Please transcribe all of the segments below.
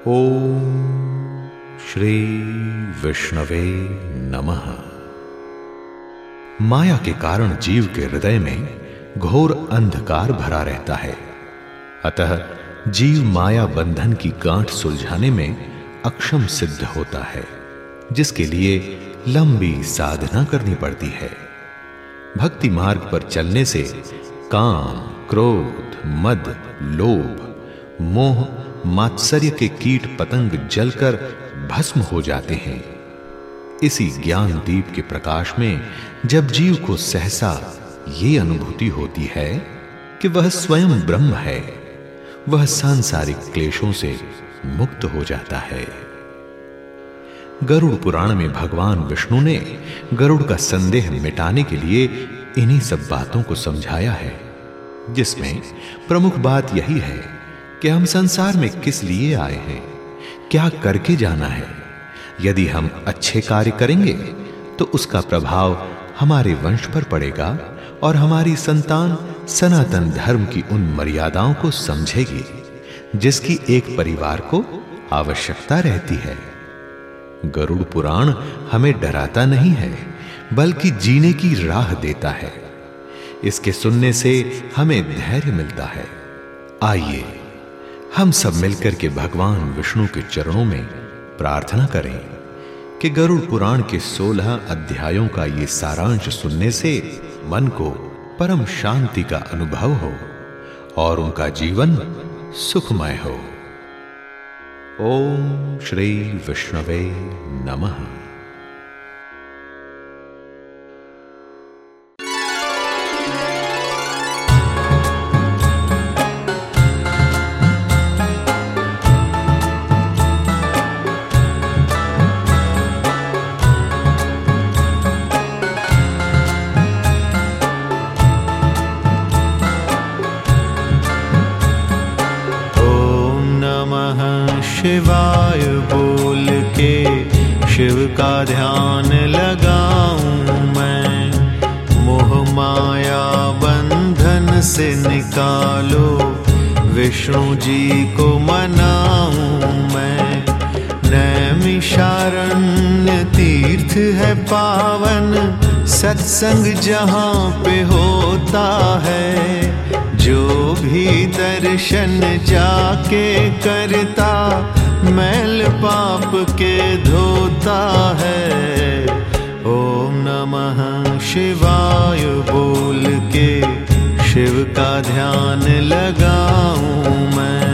ओम श्री विष्णवे नमः। माया के कारण जीव के हृदय में घोर अंधकार भरा रहता है। अतः जीव माया बंधन की गांठ सुलझाने में अक्षम सिद्ध होता है, जिसके लिए लंबी साधना करनी पड़ती है। भक्ति मार्ग पर चलने से काम, क्रोध, मद, लोभ, मोह, मात्सर्य के कीट पतंग जलकर भस्म हो जाते हैं। इसी ज्ञान दीप के प्रकाश में जब जीव को सहसा ये अनुभूति होती है कि वह स्वयं ब्रह्म है, वह सांसारिक क्लेशों से मुक्त हो जाता है। गरुड़ पुराण में भगवान विष्णु ने गरुड़ का संदेह मिटाने के लिए इन्हीं सब बातों को समझाया है, जिसमें प्रमुख बात यही है कि हम संसार में किस लिए आए हैं, क्या करके जाना है। यदि हम अच्छे कार्य करेंगे तो उसका प्रभाव हमारे वंश पर पड़ेगा और हमारी संतान सनातन धर्म की उन मर्यादाओं को समझेगी जिसकी एक परिवार को आवश्यकता रहती है। गरुड़ पुराण हमें डराता नहीं है, बल्कि जीने की राह देता है। इसके सुनने से हमें धैर्य मिलता है। आइए हम सब मिलकर के भगवान विष्णु के चरणों में प्रार्थना करें कि गरुड़ पुराण के 16 अध्यायों का ये सारांश सुनने से मन को परम शांति का अनुभव हो और उनका जीवन सुखमय हो। ओम श्री विष्णवे नमः। शिवाय बोल के शिव का ध्यान लगाऊं मैं, मोह माया बंधन से निकालो विष्णु जी को मनाऊं मैं। नैमिषारण्य तीर्थ है पावन, सत्संग जहाँ पे होता है। जो भी दर्शन जाके करता, मैल पाप के धोता है। ओम नमः शिवाय बोल के शिव का ध्यान लगाऊं मैं।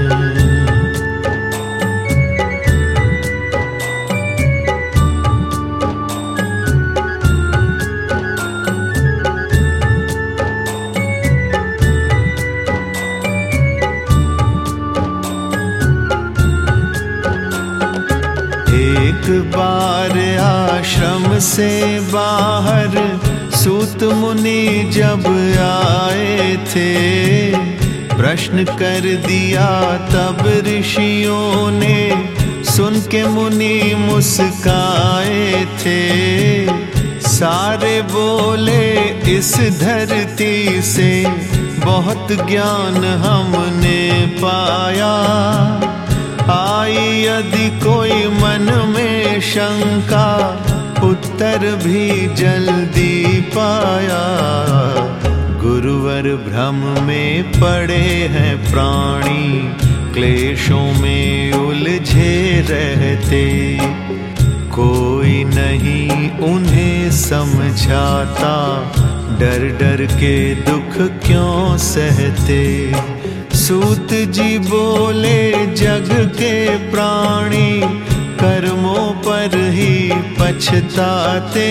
एक बार आश्रम से बाहर सूत मुनि जब आए थे, प्रश्न कर दिया तब ऋषियों ने, सुन के मुनि मुस्काए थे। सारे बोले इस धरती से बहुत ज्ञान हमने पाया। आई यदि कोई मन में शंका, उत्तर भी जल्दी पाया। गुरुवर भ्रम में पड़े हैं प्राणी, क्लेशों में उलझे रहते। कोई नहीं उन्हें समझाता, डर डर के दुख क्यों सहते। सूत जी बोले जग के प्राणी, कर्मों पर ही पछताते।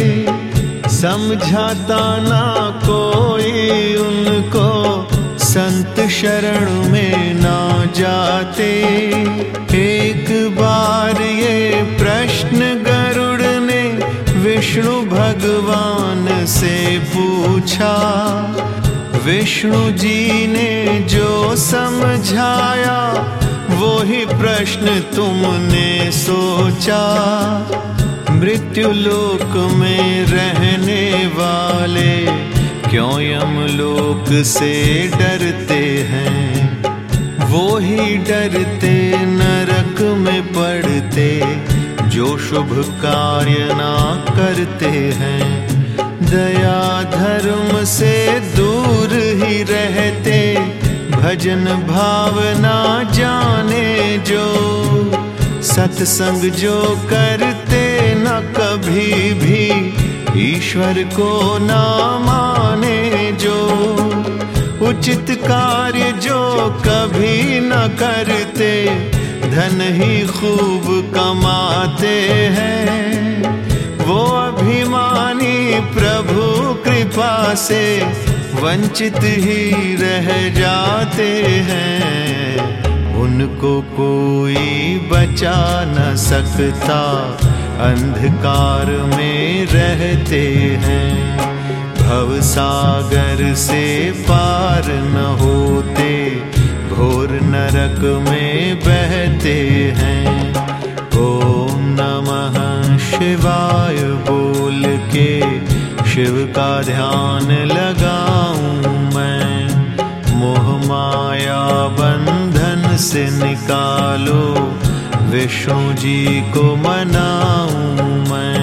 समझाता ना कोई उनको, संत शरण में ना जाते। एक बार ये प्रश्न गरुड़ ने विष्णु भगवान से पूछा। विष्णु जी ने जो समझाया, वो ही प्रश्न तुमने सोचा। मृत्यु लोक में रहने वाले क्यों यमलोक से डरते हैं, वो ही डरते नरक में पड़ते, जो शुभ कार्य ना करते हैं। दया धर्म से दूर ही रहते, भजन भावना जाने जो। सत्संग जो करते न कभी भी, ईश्वर को ना माने जो। उचित कार्य जो कभी न करते, धन ही खूब कमाते हैं। वो अभिमानी प्रभु कृपा से वंचित ही रह जाते हैं। उनको कोई बचा न सकता, अंधकार में रहते हैं। भवसागर से पार न होते, घोर नरक में बहते हैं। ओम नमः शिवाय बोल के शिव का ध्यान लगाऊं मैं। मोह माया बंधन से निकालो, विष्णु जी को मनाऊं मैं।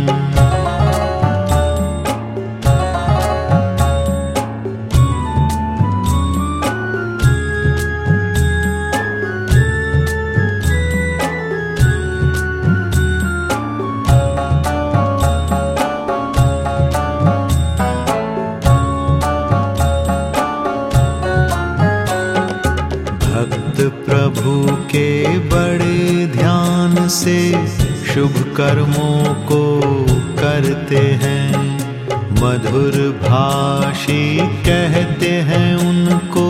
प्रभु के बड़े ध्यान से शुभ कर्मों को करते हैं। मधुर भाषी कहते हैं उनको,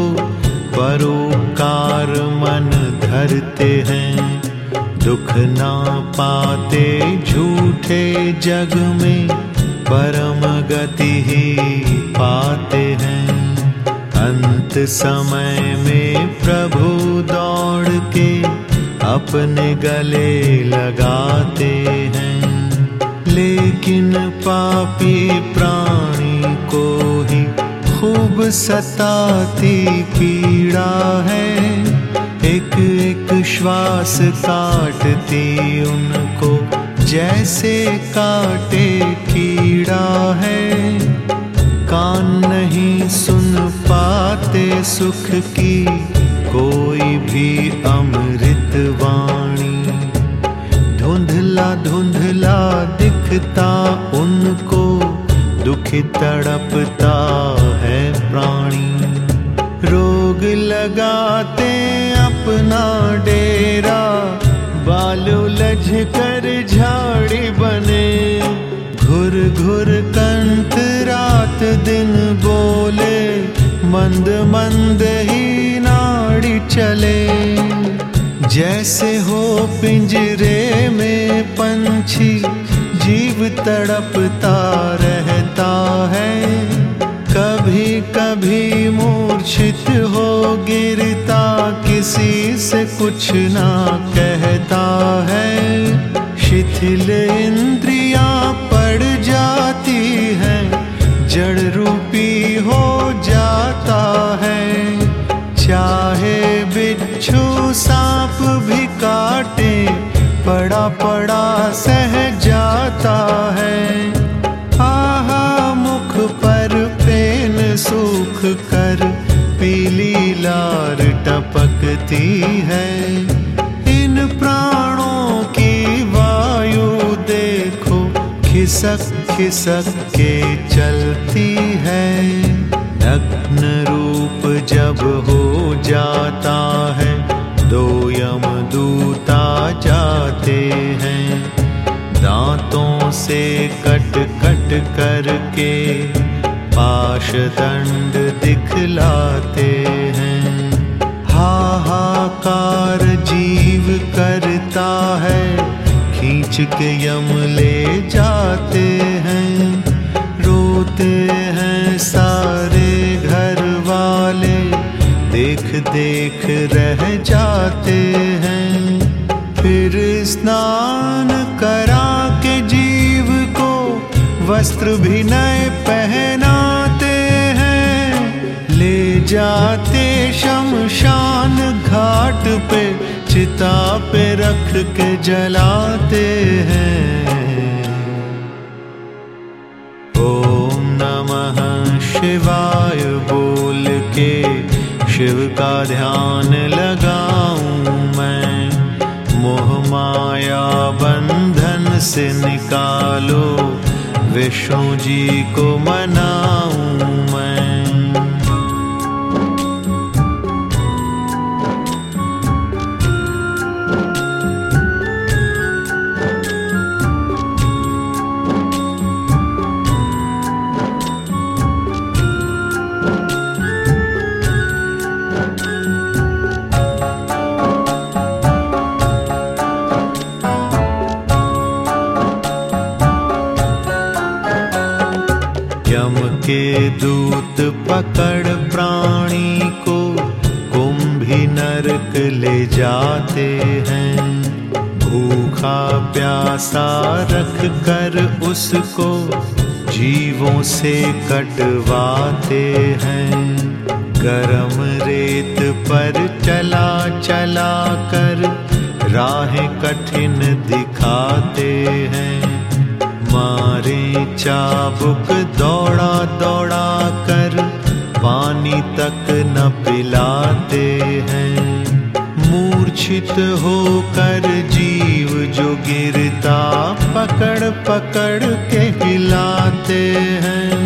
परोपकार मन धरते हैं। दुख ना पाते झूठे जग में, परम गति ही पाते हैं। अंत समय में प्रभु दौड़ के अपने गले लगाते हैं। लेकिन पापी प्राणी को ही खूब सताती पीड़ा है। एक एक श्वास काटती उनको, जैसे काटे कीड़ा है। कान नहीं सुन पाते सुख की कोई भी अमृत वाणी। धुंधला धुंधला दिखता उनको, दुखी तड़पता है प्राणी। रोग लगाते अपना डेरा, बाल उलझ कर झाड़ी बने। घुर घुर कंठ रात दिन बोले, मंद मंद ही नाड़ी चले। जैसे हो पिंजरे में पंछी, जीव तड़पता रहता है। कभी कभी मूर्छित हो गिरता, किसी से कुछ ना कहता है। शिथिल इंद्रियां पड़ जाती हैं, जड़ रूपी हो जाता है। चाहे बिच्छू सांप भी काटे, पड़ा पड़ा सह जाता है। आहा मुख पर पेन सूख कर, पीली लार टपकती है। इन प्राणों की वायु देखो, खिसक खिसक के चलती है। नग्न रूप जब हो जाता है, दो यमदूत आ जाते हैं। दांतों से कट कट करके पाश दंड दिखलाते हैं। हाहाकार जीव करता है, खींच के यम ले जाते हैं। रोते हैं सारे घर वाले, देख देख रह जाते हैं। फिर स्नान करा के जीव को, वस्त्र भी नए पहनाते हैं। ले जाते शमशान घाट पे, चिता पे रख के जलाते हैं। ओम नमः शिवाय बोल के शिव का ध्यान लगाऊं मैं, मोह माया बंधन से निकालो, विष्णु जी को मनाऊं मैं। यम के दूत पकड़ प्राणी को कुंभी नरक ले जाते हैं। भूखा प्यासा रख कर उसको जीवों से कटवाते हैं। गरम रेत पर चला चला कर राहें कठिन दिखाते हैं। मारे चाबुक दौड़ा दौड़ा कर पानी तक न पिलाते हैं। मूर्छित होकर जीव जो गिरता पकड़ पकड़ के हिलाते हैं।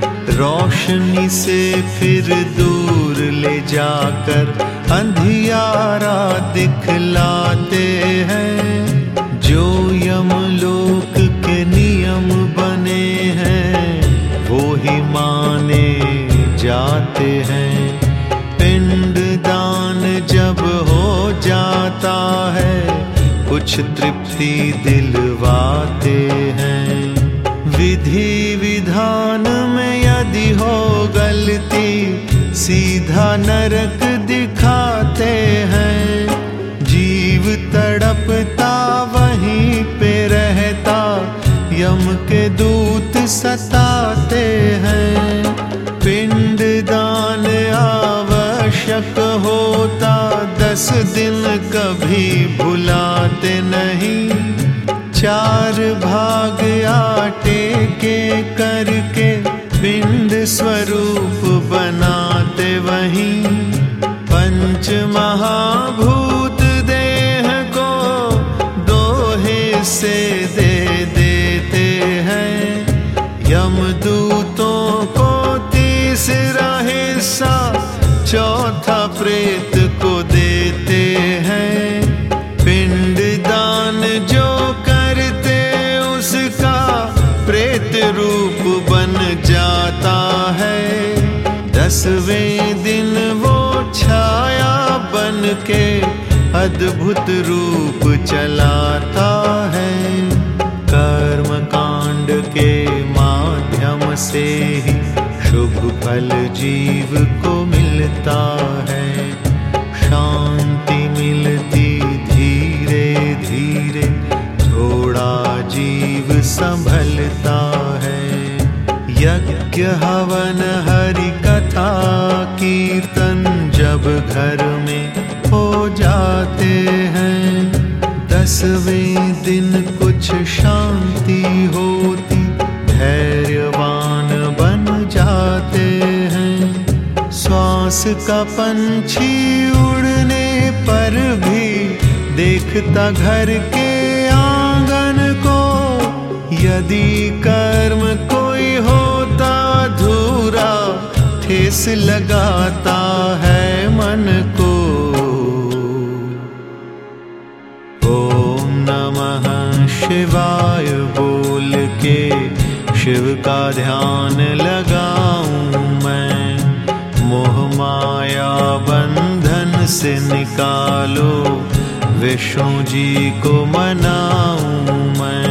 रोशनी से फिर दूर ले जाकर अंधियारा दिखलाते हैं। जो यमलोक के नियम बने हैं वो ही माने जाते हैं। पिंड दान जब हो जाता है कुछ तृप्ति दिलवाते हैं। विधि विधान में यदि हो गलती सीधा नरक दिखाते हैं। जीव तड़पता वहीं पे रहता यम के दूत सताते हैं। पिंड दान आवश्यक होता 10 दिन कभी भुलाते नहीं। 4 भाग आटे के करके पिंड स्वरूप बनाते वहीं। 5 महाभूत देह को 2 हिस्से दे देते हैं। यमदूतों को 3रा हिस्सा चौथा प्रेत को देते हैं। पिंड दान जो करते उसका प्रेत रूप बन जाता है। 10वें दिन वो छाया बन के अद्भुत रूप चलाता है। कर्म कांड के माध्यम से ही शुभ फल जीव को मिलता है। शांति मिलती धीरे धीरे थोड़ा जीव संभलता है। यज्ञ हवन हरि कथा कीर्तन जब घर में हो जाते हैं। 10वें दिन कुछ शांति होती धैर्यवान बन जाते हैं। श्वास का पंछी उड़ने पर भी देखता घर के आंगन को। यदि कर्म कोई होता अधूरा ठेस लगाता है मन को। ओम नमः शिवाय बोल के शिव का ध्यान लगाऊं मैं। मोह माया बंधन से निकालो, विष्णु जी को मनाऊं मैं।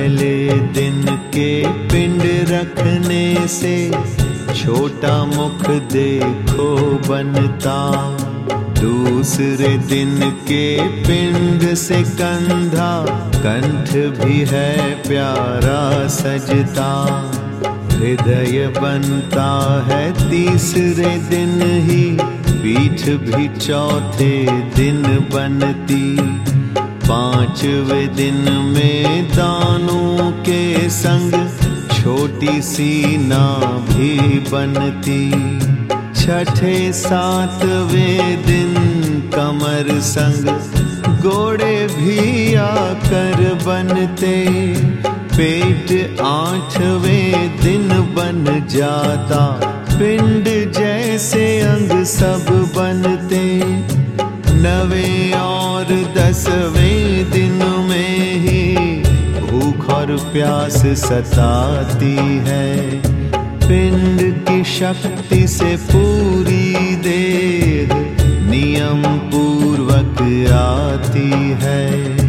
पहले दिन के पिंड रखने से छोटा मुख देखो बनता, दूसरे दिन के पिंड से कंधा कंठ भी है प्यारा सजता। हृदय बनता है तीसरे दिन ही, पीठ भी चौथे दिन बनती। पांचवें दिन में दानों के संग छोटी सी नाभि बनती। छठे सातवें दिन कमर संग गोड़े भी आकर बनते। पेट आठवें दिन बन जाता, पिंड जैसे अंग सब बनते। नवें और 10वें दिन में ही भूख और प्यास सताती है। पिंड की शक्ति से पूरी देह नियम पूर्वक आती है।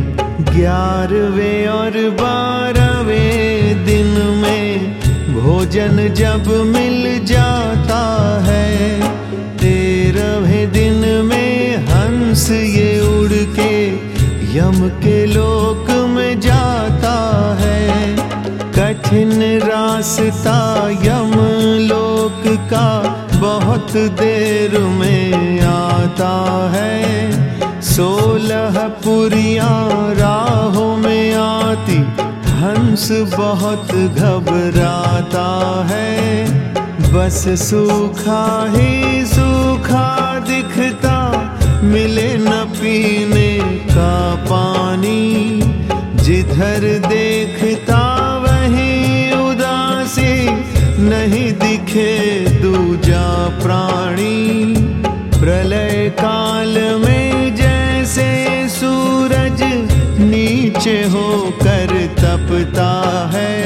11वें और 12वें दिन में भोजन जब मिल जाता है। 13वें दिन में हंस ये उड़ के यम के लोक में जाता है। कठिन रास्ता यम लोक का बहुत देर में आता है। 16 पुरियां राहों में आती, हंस बहुत घबराता है। बस सूखा ही सूखा दिखता, मिले न पीने का पानी। जिधर देखता वहीं उदासी, नहीं दिखे दूजा प्राणी। प्रलय काल में जैसे सूरज नीचे होकर तपता है,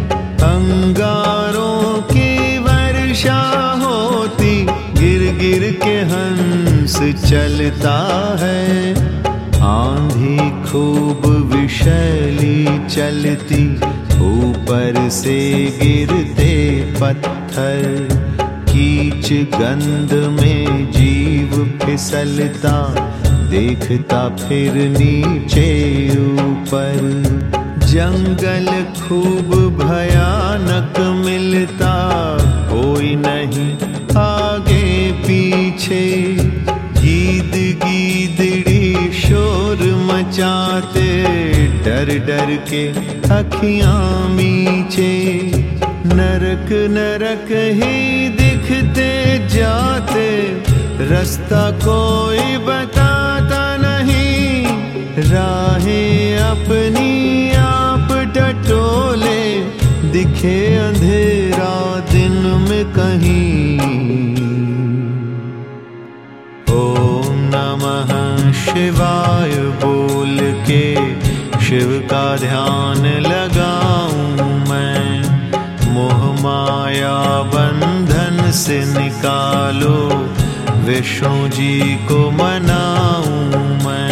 अंगारों की वर्षा होती, गिर गिर के हंस चलता है। आंधी खूब विषैली चलती, ऊपर से गिरते पत्थर। कीच गंध में जीव फिसलता, देखता फिर नीचे ऊपर। जंगल खूब भयानक मिलता, कोई नहीं आगे पीछे। गीद गीदड़ी शोर मचाते, डर डर के अखियां मीचे। नरक नरक ही दिखते जाते, रास्ता कोई बताता नहीं। राहें अपनी आप टटोले, दिखे अंधेरा दिन में कहीं। ओम नमः शिवाय बोल के शिव का ध्यान लगाऊं मैं। मोह माया बंधन से निकालो, विष्णु जी को मनाऊं मैं।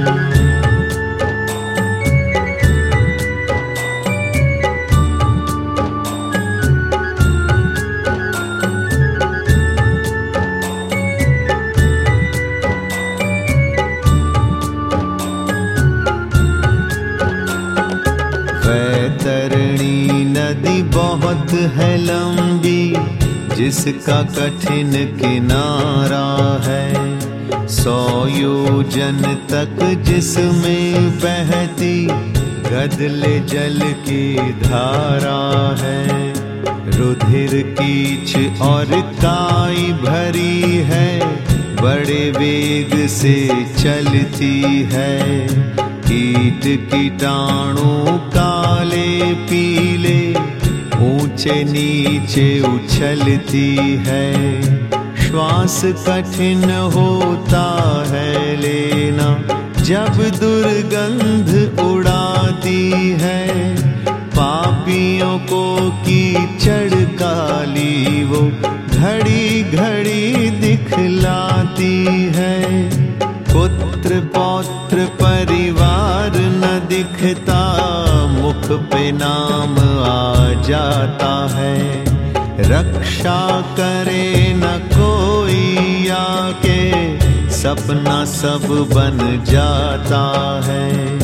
वैतरणी नदी बहुत है लंबी, जिसका कठिन किनारा है। 100 योजन तक जिसमें बहती, गदले जल की धारा है। रुधिर कीच और काई भरी है, बड़े वेग से चलती है। कीट कीटाणु काले पीले, ऊंचे नीचे उछलती है। श्वास कठिन होता है लेना, जब दुर्गंध उड़ाती है। पापियों को कीचड़ काली वो घड़ी घड़ी दिखलाती है। पुत्र पौत्र परिवार न दिखता, मुख पे नाम आ जाता है। रक्षा करे न कोई आके, सपना सब बन जाता है।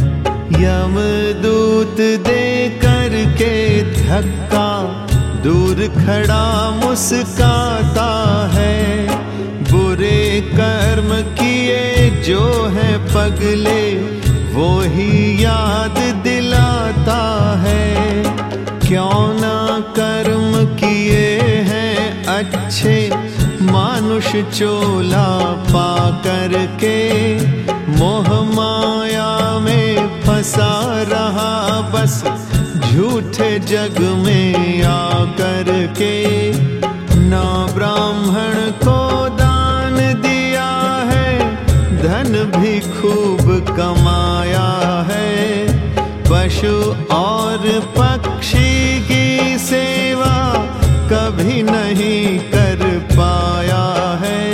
यमदूत दे करके धक्का, दूर खड़ा मुस्काता है। बुरे कर्म किए जो है पगले, वो ही याद दिलाता है। क्यों ना कर्म किए हैं अच्छे, मानुष चोला पा करके मोह माया में फंसा रहा बस झूठे जग में आकर के। ना ब्राह्मण को दान दिया है, धन भी खूब कमाया है। पशु और पक्षी की सेवा कभी नहीं कर पाया है।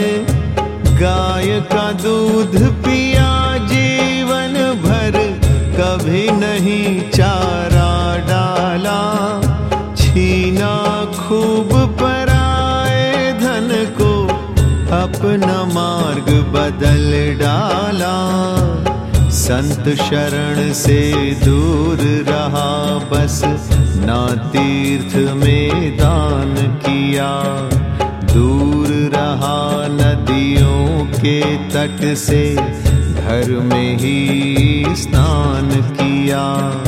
गाय का दूध पिया जीवन भर, कभी नहीं चारा डाला। छीना खूब पराए धन को, अपना मार्ग बदल डाला। संत शरण से दूर रहा बस, ना तीर्थ में दान किया। दूर रहा नदियों के तट से, घर में ही स्नान किया।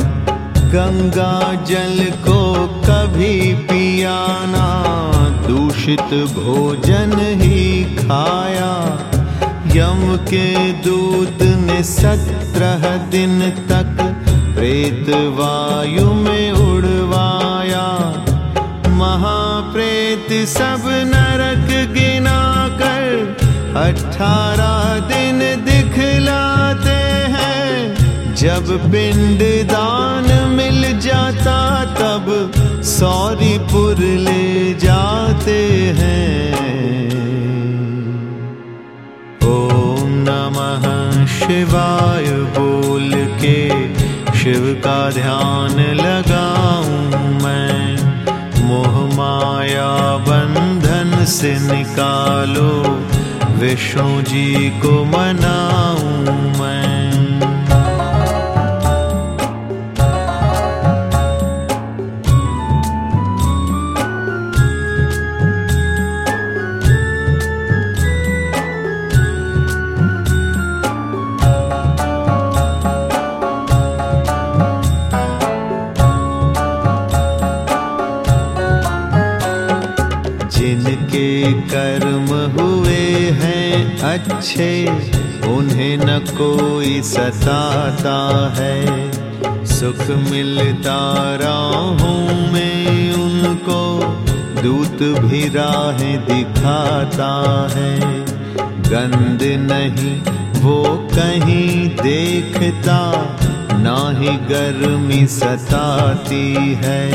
गंगा जल को कभी पिया ना, दूषित भोजन ही खाया। यम के दूत ने 17 दिन तक प्रेत वायु में उड़वाया। महाप्रेत सब नरक गिना कर 18 दिन दिखलाते हैं। जब पिंड दान मिल जाता तब सौरीपुर ले जाते हैं। ओम नमः शिवाय बोल के शिव का ध्यान लगाऊं मैं। मोह माया बंधन से निकालो, विष्णु जी को मनाऊं मैं। जिनके कर्म हुए हैं अच्छे, उन्हें न कोई सताता है। सुख मिलता राहों में उनको, दूत भी राहें दिखाता है। गंध नहीं वो कहीं देखता, ना ही गर्मी सताती है।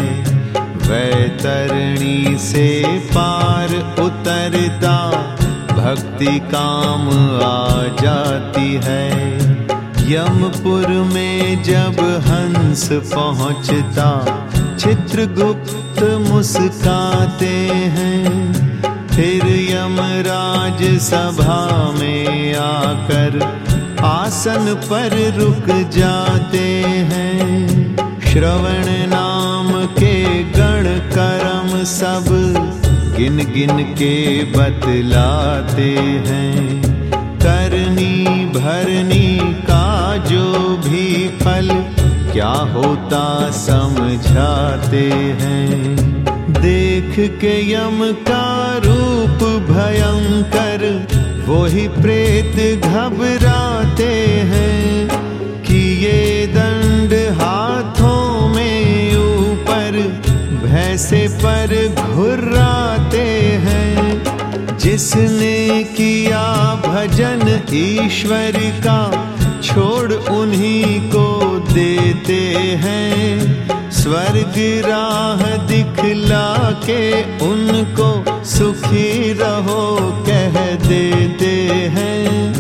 वैतरणी से पार उतरता, भक्ति काम आ जाती है। यमपुर में जब हंस पहुँचता, चित्रगुप्त मुस्काते हैं। फिर यमराज सभा में आकर आसन पर रुक जाते हैं। श्रवण नाम के गण कर्म सब गिन गिन के बतलाते हैं। करनी भरनी का जो भी फल क्या होता समझाते हैं। देख के यम का रूप भयंकर, वो ही प्रेत घबराते हैं। कि ये दंड हाथों में ऊपर, भैंसे पर घुर्राते हैं। जिसने किया भजन ईश्वर का, छोड़ उन्हीं को देते हैं। स्वर्ग राह दिखला के उनको, सुखी रहो कह देते हैं।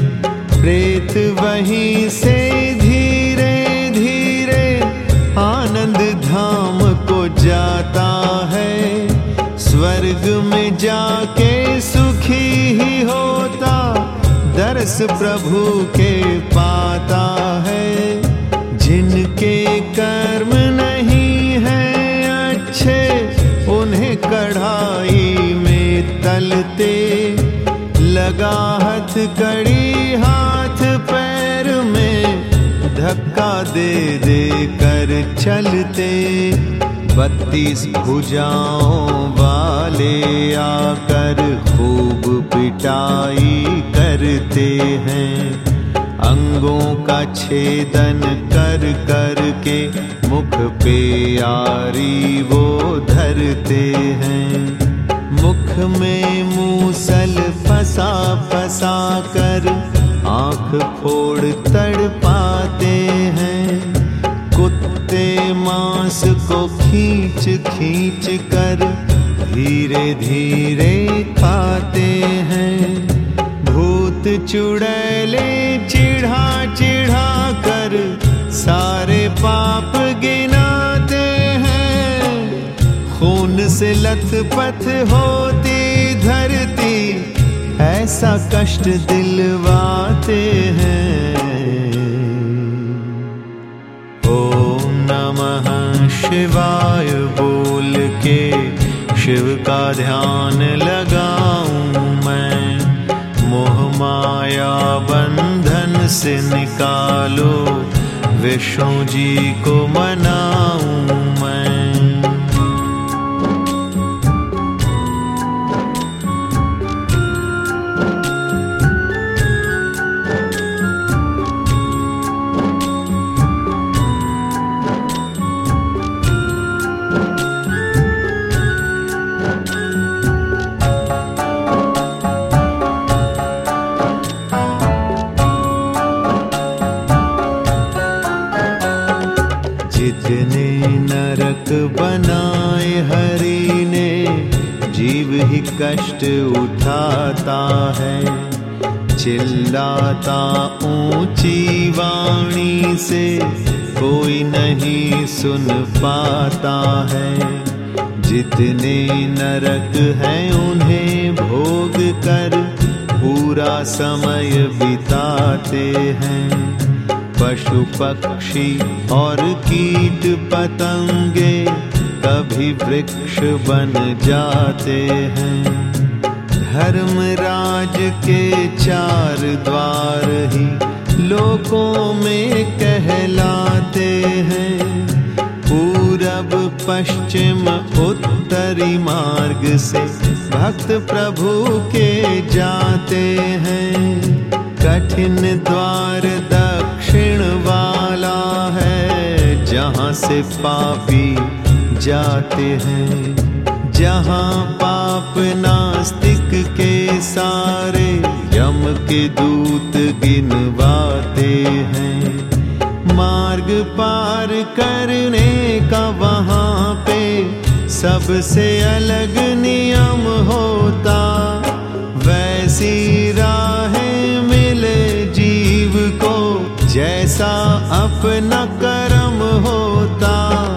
प्रेत वहीं से धीरे धीरे आनंद के सुखी ही होता, दर्श प्रभु के पाता है। जिनके कर्म नहीं है अच्छे, उन्हें कढ़ाई में तलते, लगा हथकड़ी हाथ पैर में, धक्का दे दे कर चलते। 32 भुजाओं वाले आकर खूब पिटाई करते हैं। अंगों का छेदन कर कर के मुख पे आरी वो धरते हैं। मुख में मूसल फंसा फंसा कर आँख फोड़ तड़पाते हैं। कुत्ते मांस को खींच खींच कर धीरे धीरे खाते हैं। भूत चुड़ैले चिढ़ा चिढ़ा कर सारे पाप गिनाते हैं। खून से लथपथ होती धरती, ऐसा कष्ट दिलवाते हैं। ओम नमः शिवाय बोल के शिव का ध्यान लगाऊं मैं। मोह माया बंधन से निकालो, विष्णु जी को मनाऊं मैं। जितने नरक बनाए हरि ने, जीव ही कष्ट उठाता है। चिल्लाता ऊंची वाणी से, कोई नहीं सुन पाता है। जितने नरक हैं उन्हें भोग कर पूरा समय बिताते हैं। पशु पक्षी और कीट पतंगे कभी वृक्ष बन जाते हैं। धर्मराज के 4 द्वार ही लोकों में कहलाते हैं। पूरब पश्चिम उत्तरी मार्ग से भक्त प्रभु के जाते हैं। कठिन द्वार दक्षिण वाला है, जहाँ से पापी जाते हैं। जहाँ पाप नास्तिक के सारे यम के दूत गिनवाते हैं। मार्ग पार करने का वहाँ पे सबसे अलग नियम होता। वैसी राहें मिले जीव को, जैसा अपना कर्म होता।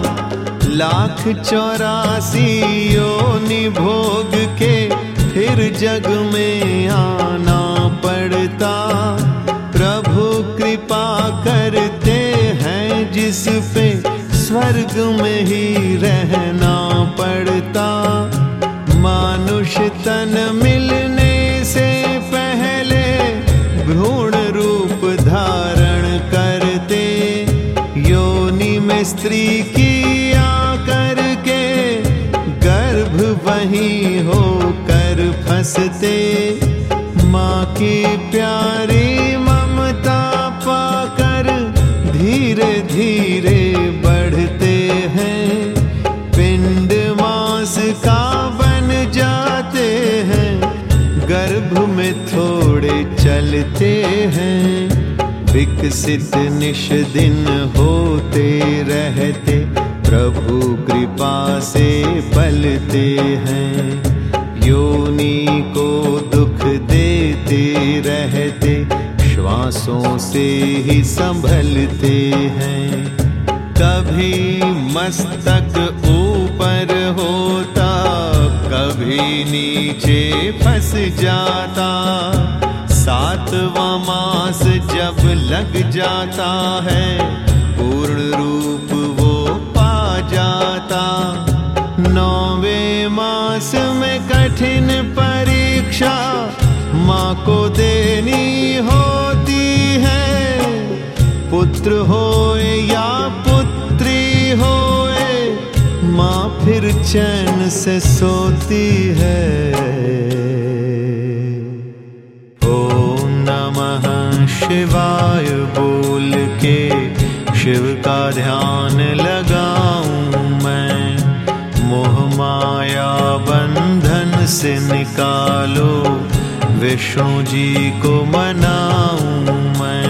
1,84 योनि भोग के फिर जग में आना पड़ता। प्रभु कृपा करते हैं जिस पे, स्वर्ग में ही रहना पड़ता। मानुष तन मिलने से पहले भ्रूण रूप धारण करते। योनि में स्त्री की आकर के गर्भ वहीं होकर फंसते। माँ की प्यारी ममता पाकर धीरे धीरे बढ़ते हैं। पिंड मांस का बन जाते हैं, गर्भ में थोड़े चलते हैं। विकसित निश दिन होते रहते, प्रभु कृपा से पलते हैं। योनि को दुख देते रहते, श्वासों से ही संभलते हैं। कभी मस्तक ऊपर होता, कभी कभी नीचे फंस जाता, सातवां मास जब लग जाता है, पूर्ण रूप वो पा जाता। नौवें मास में कठिन परीक्षा माँ को देनी होती है, पुत्र होए या पुत्री होए, माँ फिर चैन से सोती है। ओम नमः शिवाय बोल के शिव का ध्यान लगाऊं मैं, मोह माया बंधन से निकालो, विष्णु जी को मनाऊं मैं।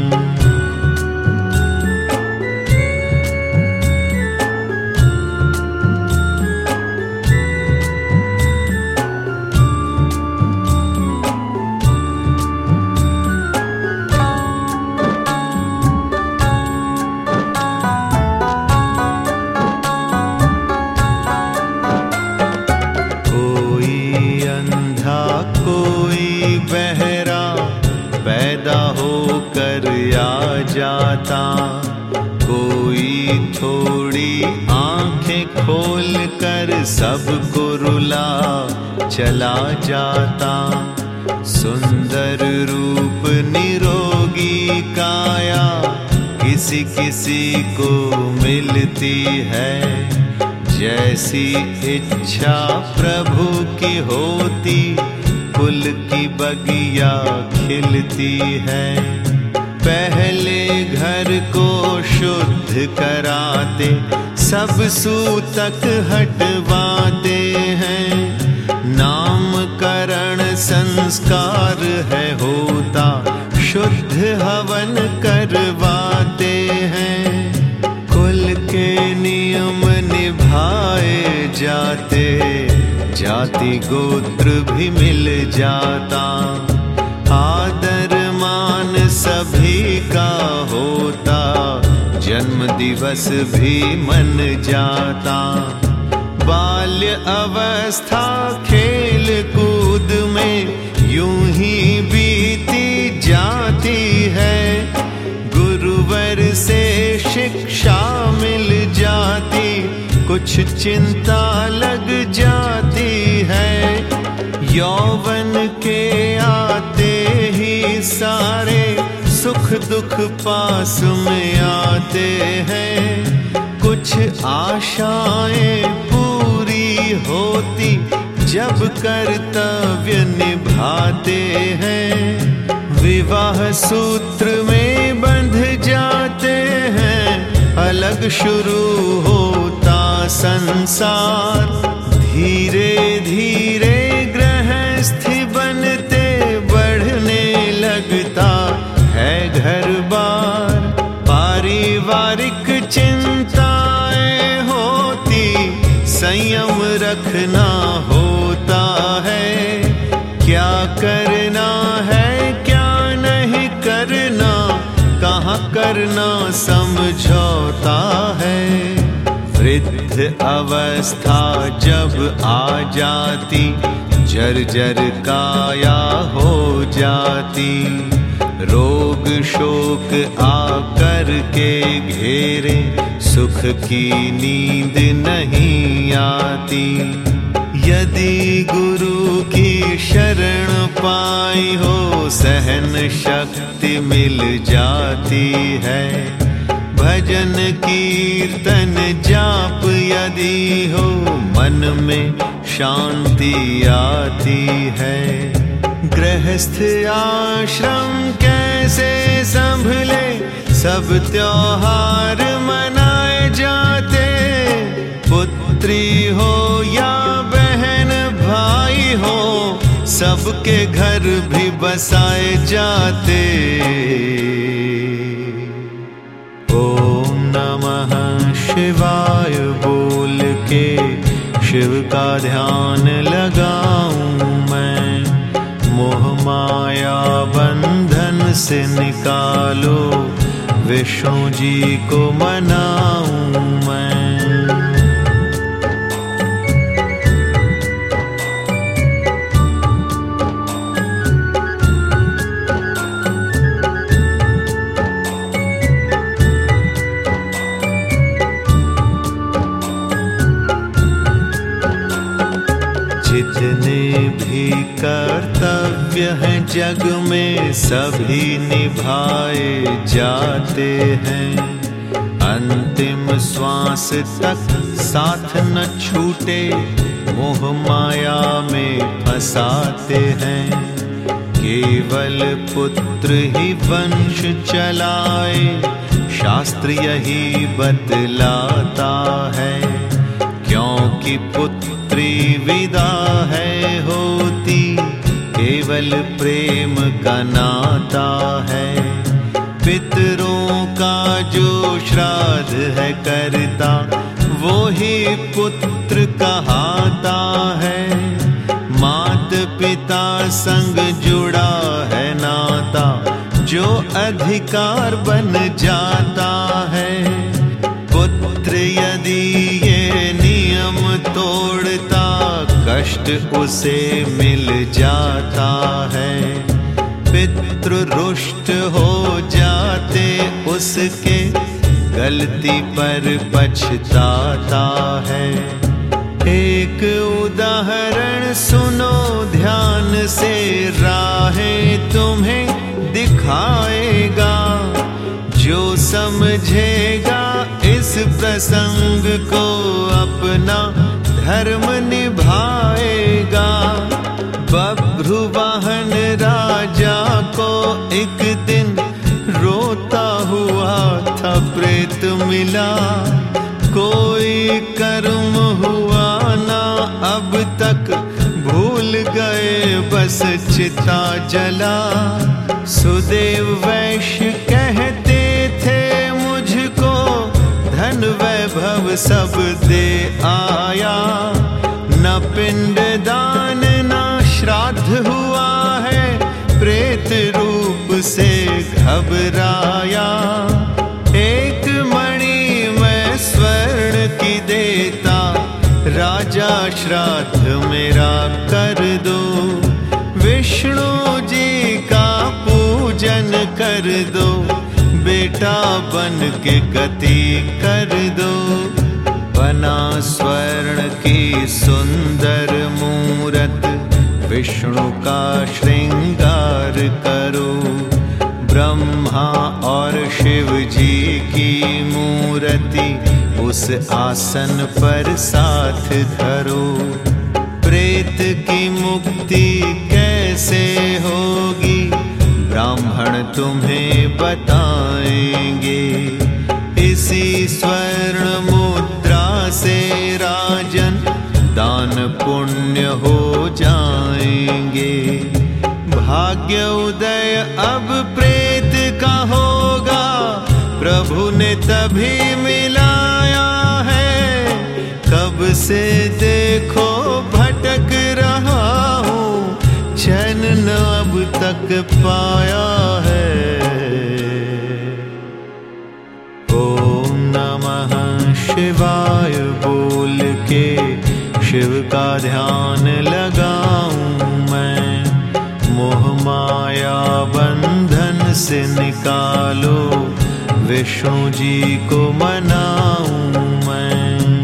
जाता, कोई थोड़ी आंखें खोल कर सबको रुला चला जाता। सुंदर रूप निरोगी काया किसी किसी को मिलती है, जैसी इच्छा प्रभु की होती फूल की बगिया खिलती है। पहले घर को शुद्ध कराते, सब सूतक हटवाते हैं, नामकरण संस्कार है होता, शुद्ध हवन करवाते हैं। कुल के नियम निभाए जाते, जाति गोत्र भी मिल जाता, आदर मान सभी का होता, जन्म दिवस भी मन जाता। बाल्य अवस्था खेल कूद में यूं ही बीती जाती है, गुरुवर से शिक्षा मिल जाती, कुछ चिंता लग जाती है। यौवन के आते ही सारे सुख दुख पास में आते हैं, कुछ आशाएं पूरी होती जब कर्तव्य निभाते हैं। विवाह सूत्र में बंध जाते हैं, अलग शुरू होता संसार, धीरे धीरे गृहस्थी बनते बढ़ने लगता है घर बार। पारिवारिक चिंताएं होती, संयम रखना होता है, क्या करना है क्या नहीं करना, कहाँ करना समझौता है। वृद्ध अवस्था जब आ जाती, जर्जर काया हो जाती, रोग शोक आकर के घेरे, सुख की नींद नहीं आती। यदि गुरु की शरण पाई हो, सहन शक्ति मिल जाती है, भजन कीर्तन जाप यदि हो, मन में शांति आती है। गृहस्थ आश्रम कैसे संभले, सब त्योहार मनाए जाते, पुत्री हो या बहन भाई हो, सबके घर भी बसाए जाते। ओम नमः शिवाय बोल के शिव का ध्यान लगाऊं मैं, मोह माया बंधन से निकालो, विष्णु विष्णु जी को मनाऊं मैं। जितने भी कर्तव्य हैं जग में सभी निभाए जाते हैं। अंतिम श्वास तक साथ न छूटे मोह माया में फंसाते हैं। केवल पुत्र ही वंश चलाए शास्त्र यही बतलाता है। क्योंकि पुत्री विदा है होती केवल प्रेम का नाता है। पितरों का जो श्राद्ध है करता वो ही पुत्र कहाता है। मात पिता संग जुड़ा है नाता जो अधिकार बन जाता है। पुत्र यदि ये नियम तोड़ता कष्ट उसे मिल जाता है। पितृ रुष्ट हो जाते उसके गलती पर पछताता है। एक उदाहरण सुनो ध्यान से राहें तुम्हें दिखाएगा। जो समझेगा इस प्रसंग को अपना धर्म निभाएगा। बभ्रुवाहन राजा को एक दिन रोता हुआ था प्रेत मिला। कोई कर्म हुआ ना अब तक भूल गए बस चिता जला। सुदेव वैश्य कहते थे मुझको धन वैभव सब दे आया। न पिंड दान न श्राद्ध हुआ है प्रेत रूप से घबराया। एक मणि मैं स्वर्ण की देता राजा श्राद्ध मेरा कर दो। विष्णु जी का पूजन कर दो बेटा बन के गति कर दो। बना स्वर्ण की सुंदर मूरत विष्णु का श्रृंगार करो। ब्रह्मा और शिव जी की मूर्ति उस आसन पर साथ धरो। प्रेत की मुक्ति कैसे होगी ब्राह्मण तुम्हें बताएंगे। इसी स्वर्ण मुद्रा से राजन दान पुण्य हो जाएंगे। भाग्य उदय अब प्रेत का होगा प्रभु ने तभी मिलाया है। कब से देखो भटक रहा हूँ चैन न अब तक पाया है। ओम नमः शिवाय बोल के शिव का ध्यान लगाऊं मैं। मोह माया बंधन से निकालो विष्णु जी को मनाऊं मैं।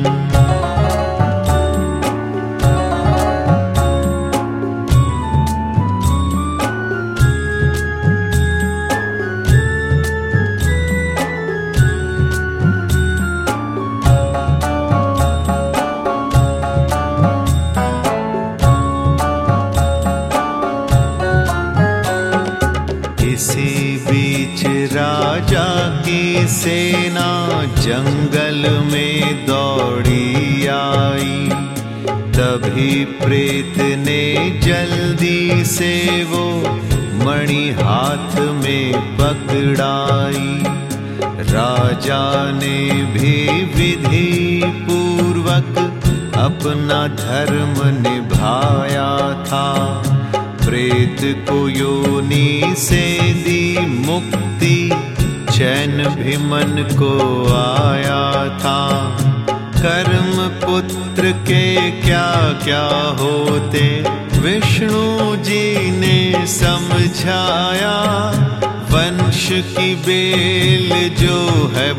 राजा की सेना जंगल में दौड़ी आई। तभी प्रेत ने जल्दी से वो मणि हाथ में पकड़ाई। राजा ने भी विधि पूर्वक अपना धर्म निभाया था। प्रेत को योनि से दी मुक्ति चैन भी मन को आया था। कर्म पुत्र के क्या क्या होते विष्णु जी ने समझाया। वंश की बेल जो है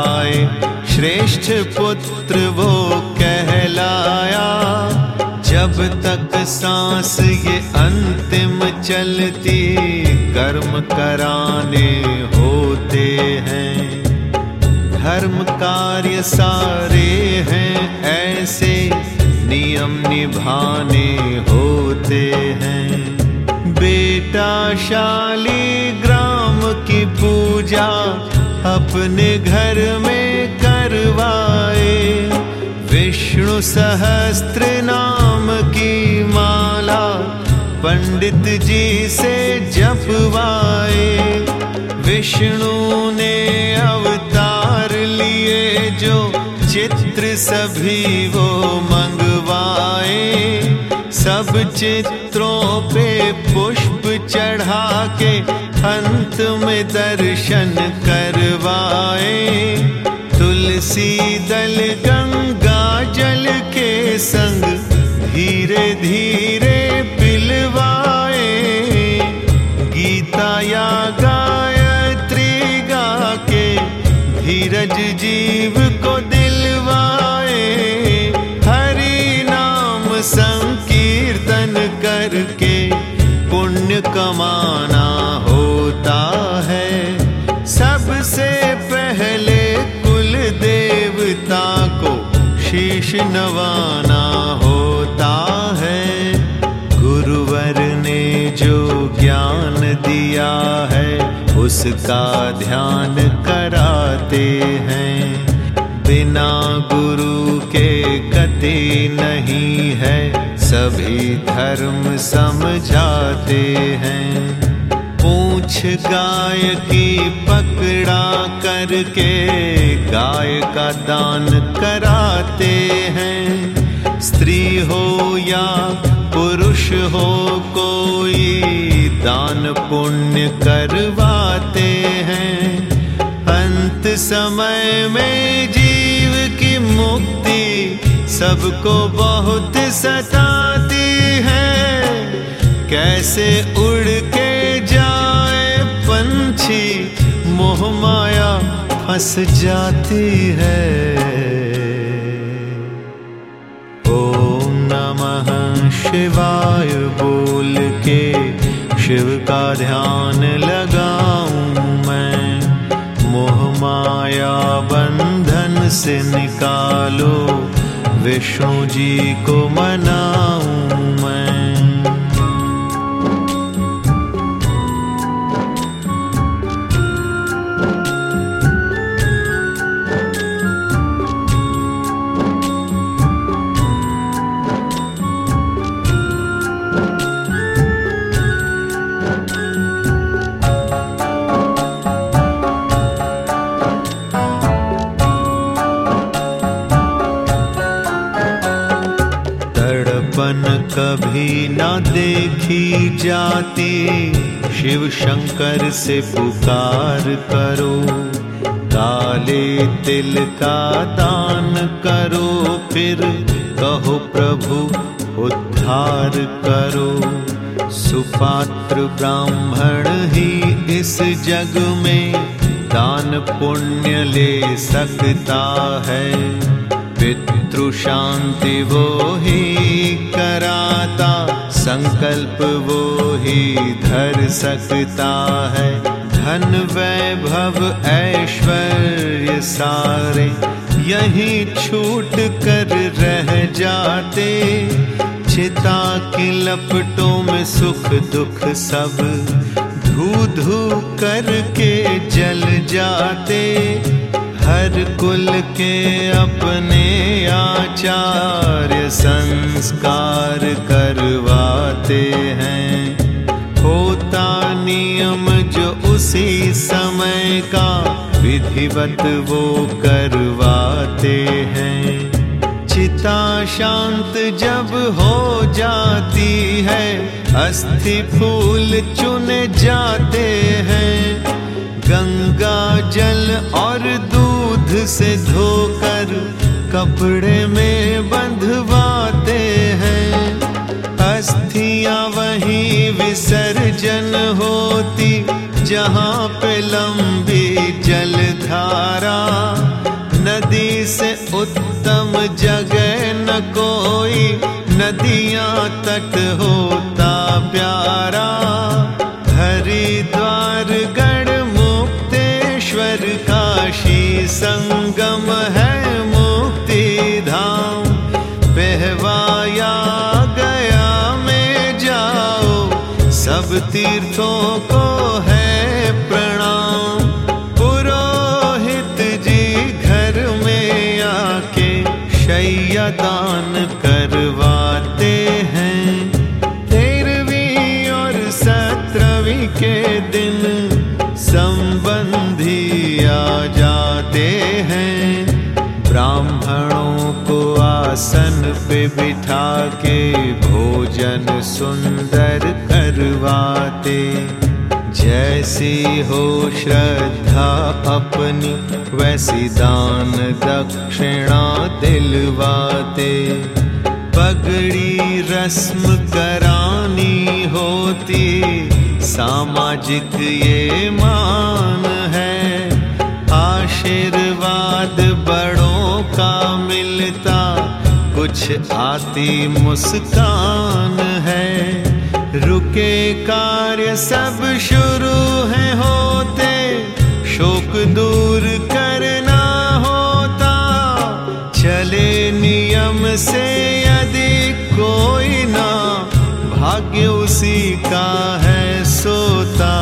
बढ़ाए श्रेष्ठ पुत्र वो कहलाया। जब जब तक सांस ये अंतिम चलती, कर्म कराने होते हैं। धर्म कार्य सारे हैं ऐसे, नियम निभाने होते हैं। बेटा शालिग्राम की पूजा अपने घर में करवाए, विष्णु सहस्त्र नाम की माला पंडित जी से जपवाए। विष्णु ने अवतार लिए जो चित्र सभी वो मंगवाए, सब चित्रों पे पुष्प चढ़ा के अंत में दर्शन करवाए। तुलसी दल गंगा जल के संग धीरे धीरे पिलवाए, गीता या गायत्री गा के धीरज जीव को दिलवाए। हरि नाम संकीर्तन करके पुण्य कमाना होता है। सबसे पहले कुल देवता को शीश नवाना होता है। गुरुवर ने जो ज्ञान दिया है उसका ध्यान कराते हैं। बिना गुरु के गति नहीं है, सभी धर्म समझाते हैं। पूंछ गाय की पकड़ा करके गाय का दान कराते हैं। स्त्री हो या पुरुष हो कोई दान पुण्य करवाते हैं। अंत समय में जीव की मुक्ति सबको बहुत सताती है। कैसे उड़ के जाए पंछी, मोह माया फंस जाती है। ओम नमः शिवाय बोल के शिव का ध्यान लगाऊं मैं। मोह माया बंधन से निकालो, विष्णु जी को मनाऊं मैं। कभी ना देखी जाती, शिव शंकर से पुकार करो। काले तिल का दान करो, फिर कहो प्रभु उद्धार करो। सुपात्र ब्राह्मण ही इस जग में दान पुण्य ले सकता है। पितृ शांति वो ही कराता, संकल्प वो ही धर सकता है। धन वैभव ऐश्वर्य सारे यहीं छूट कर रह जाते। चिता की लपटों में सुख दुख सब धू धू करके जल जाते। हर कुल के अपने आचार्य संस्कार करवाते हैं। होता नियम जो उसी समय का, विधिवत वो करवाते हैं। चिता शांत जब हो जाती है, अस्थि फूल चुने जाते हैं। गंगा जल और दूध से धोकर कपड़े में बंधवाते हैं। अस्थियां वहीं विसर्जन होती, जहाँ पे लंबी जलधारा। नदी से उत्तम जगह न कोई, नदियां तट होता प्यारा, हरिद्वार गढ़ मुक्तेश्वर काशी संगम है मुक्ति धाम। पहवाया गया में जाओ, सब तीर्थों को है प्रणाम। पुरोहित जी घर में आके शैया दान करवाते हैं। 13वीं और 17वीं के दिन संबंधी आ जाते हैं। ब्राह्मणों को आसन पे बिठा के भोजन सुंदर करवाते। जैसी हो श्रद्धा अपनी वैसी दान दक्षिणा दिलवाते। पगड़ी रस्म करानी होती, सामाजिक ये मान है। आशीर्वाद बड़ों का मिलता, कुछ आती मुस्कान है। रुके कार्य सब शुरू है होते, शोक दूर करना होता। चले नियम से यदि कोई ना, भाग्य उसी का है सोता।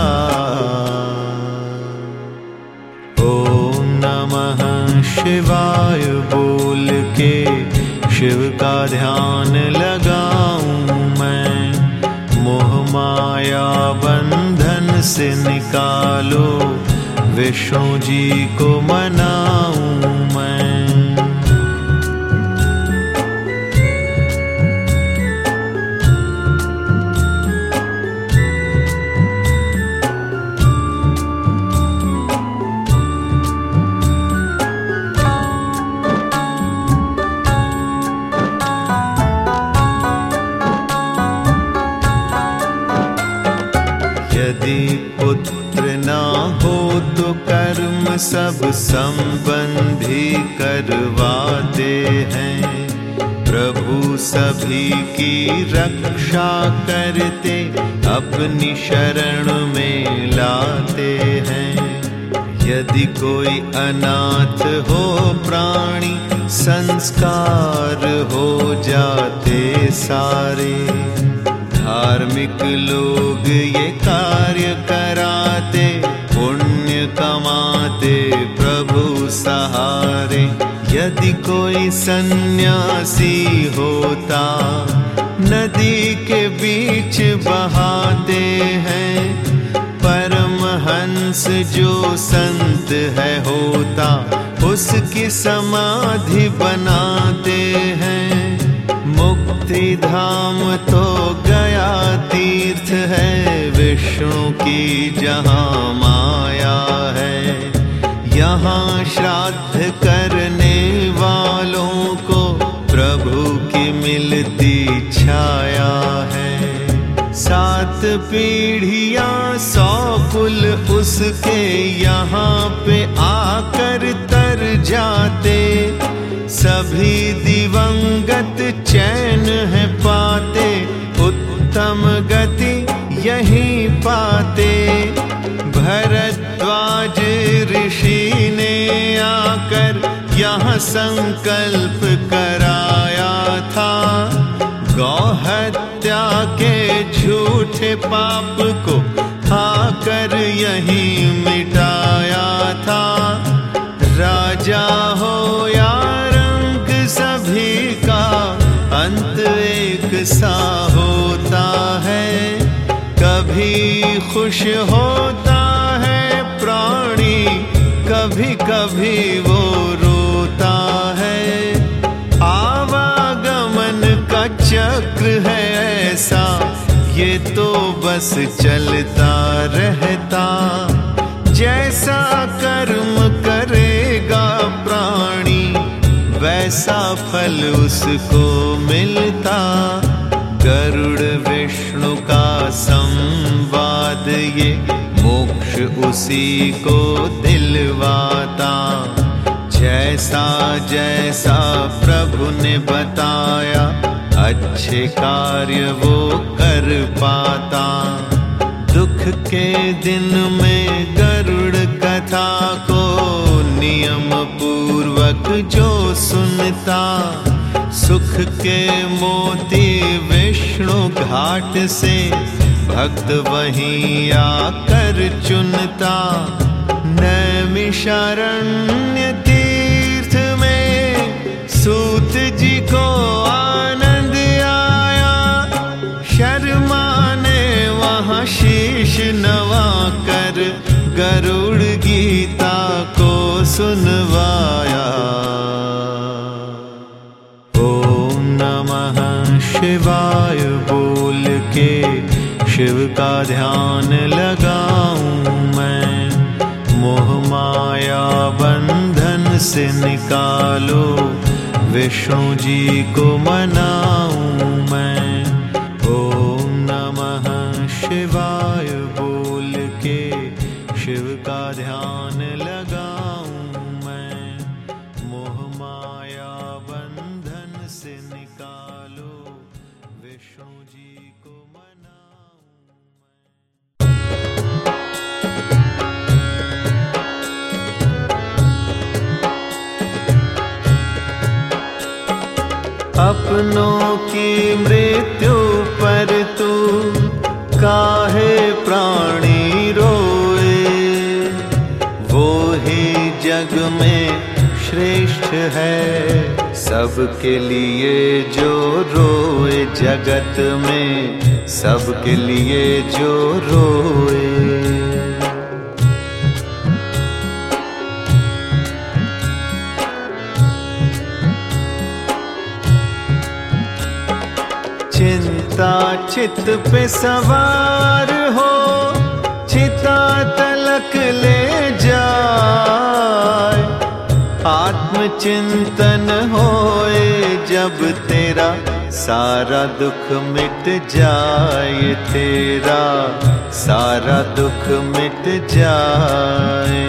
ओम नमः शिवाय बोल के शिव का ध्यान लगाऊं मैं। मोह माया बंधन से निकालो, विष्णु जी को मनाऊं मैं। यदि पुत्र ना हो तो कर्म सब संबंधी करवाते हैं। प्रभु सभी की रक्षा करते, अपनी शरण में लाते हैं। यदि कोई अनाथ हो प्राणी, संस्कार हो जाते सारे। धार्मिक लोग ये कार्य कराते, पुण्य कमाते प्रभु सहारे। यदि कोई सन्यासी होता, नदी के बीच बहाते हैं। परमहंस जो संत है होता, उसकी समाधि बनाते हैं। मुक्ति धाम तो गया तीर्थ है, विष्णु की जहाँ माया है। यहाँ श्राद्ध करने वालों को प्रभु की मिलती छाया है। 7 पीढ़ियाँ 100 कुल उसके यहाँ पे आकर तर जाते। सभी दिवंगत चैन है पाते, उत्तम गति यहीं पाते। भरद्वाज ऋषि ने आकर यहाँ संकल्प कराया था। गौहत्या के झूठे पाप को आकर यहीं मिटाया था। राजा हो या रंग सभी का अंत एक सा होता है। कभी खुश होता है प्राणी, कभी कभी वो रोता है। आवागमन का चक्र है ऐसा, ये तो बस चलता रहता। जैसा कर्म करेगा प्राणी, वैसा फल उसको मिलता। गरुड़ विष्णु का संवाद ये मोक्ष उसी को दिलवाता। जैसा जैसा प्रभु ने बताया अच्छे कार्य वो कर पाता। दुख के दिन में गरुड़ कथा को नियम पूर्वक जो सुनता, सुख के मोती विष्णु घाट से भक्त वहीं आकर चुनता। नैमिषारण्य तीर्थ में सूत जी को आनंद आया, शर्मा ने वहाँ शीश नवा कर गरुड़ गीता को सुनवाया। ओम नमः शिवाय बोल के शिव का ध्यान लगाऊं मैं, मोह माया बंधन से निकालो, विष्णु जी को मनाऊं मैं। ओम नमः शिवाय बोल के शिव का ध्यान लगाऊं मैं, मोह माया बंधन से निकालो, विष्णु जी को मनाऊं मैं। अपनों की मृत्यु पर तू काहे प्राणी रोए, वो ही जग में श्रेष्ठ है सबके लिए जो रोए, जगत में सबके लिए जो रोए। चिंता चित पे सवार हो, चिता तलक ले जाए, आत्मचिंतन होए जब तेरा सारा दुख मिट जाए, तेरा सारा दुख मिट जाए।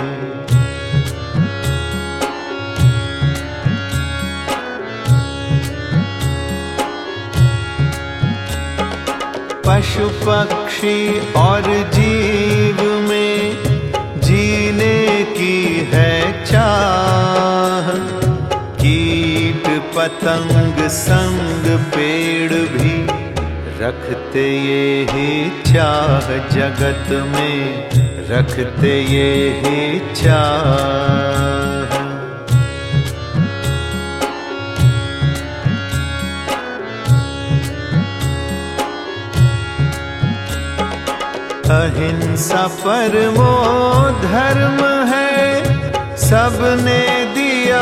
पशु पक्षी और जीव में जीने की है चाह, कीट पतंग संग पेड़ भी रखते ये ही चाह, जगत में रखते ये ही चाह। अहिंसा परमो धर्म है, सबने दिया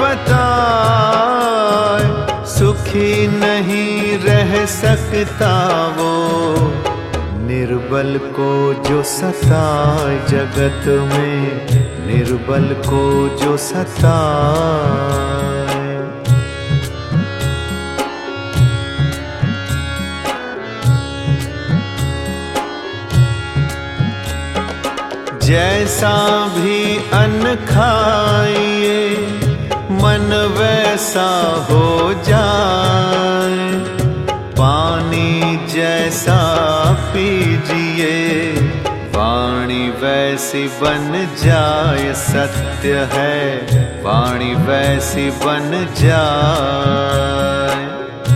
बताए, सुखी नहीं रह सकता वो निर्बल को जो सताए, जगत में निर्बल को जो सताए। जैसा भी अन्न खाइए मन वैसा हो जाए, पानी जैसा पीजिए वाणी वैसी बन जाए, सत्य है वाणी वैसी बन जाए।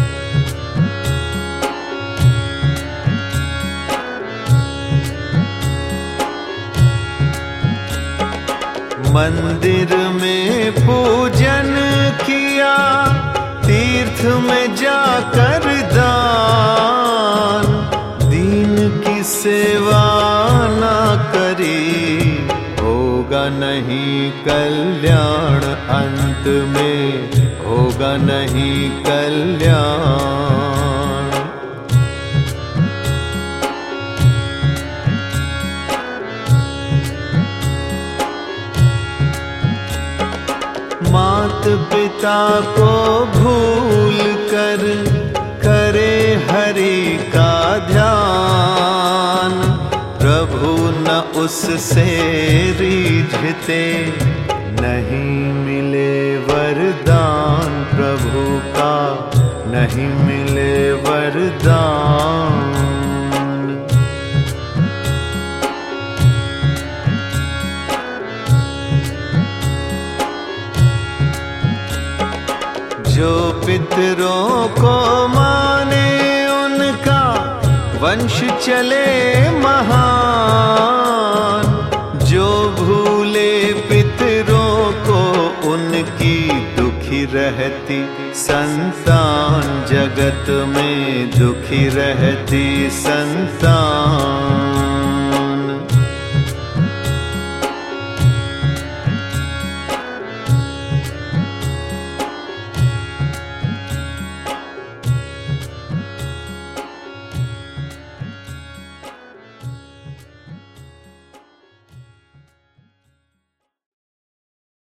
मंदिर में पूजन किया, तीर्थ में जाकर दान, दीन की सेवा ना करी, होगा नहीं कल्याण, अंत में होगा नहीं कल्याण। मात पिता को भूल कर करे हरि का ध्यान, प्रभु न उससे रीझते, नहीं मिले वरदान प्रभु का नहीं जो पितरों को माने उनका वंश चले महान। जो भूले पितरों को उनकी दुखी रहती संतान, जगत में दुखी रहती संतान।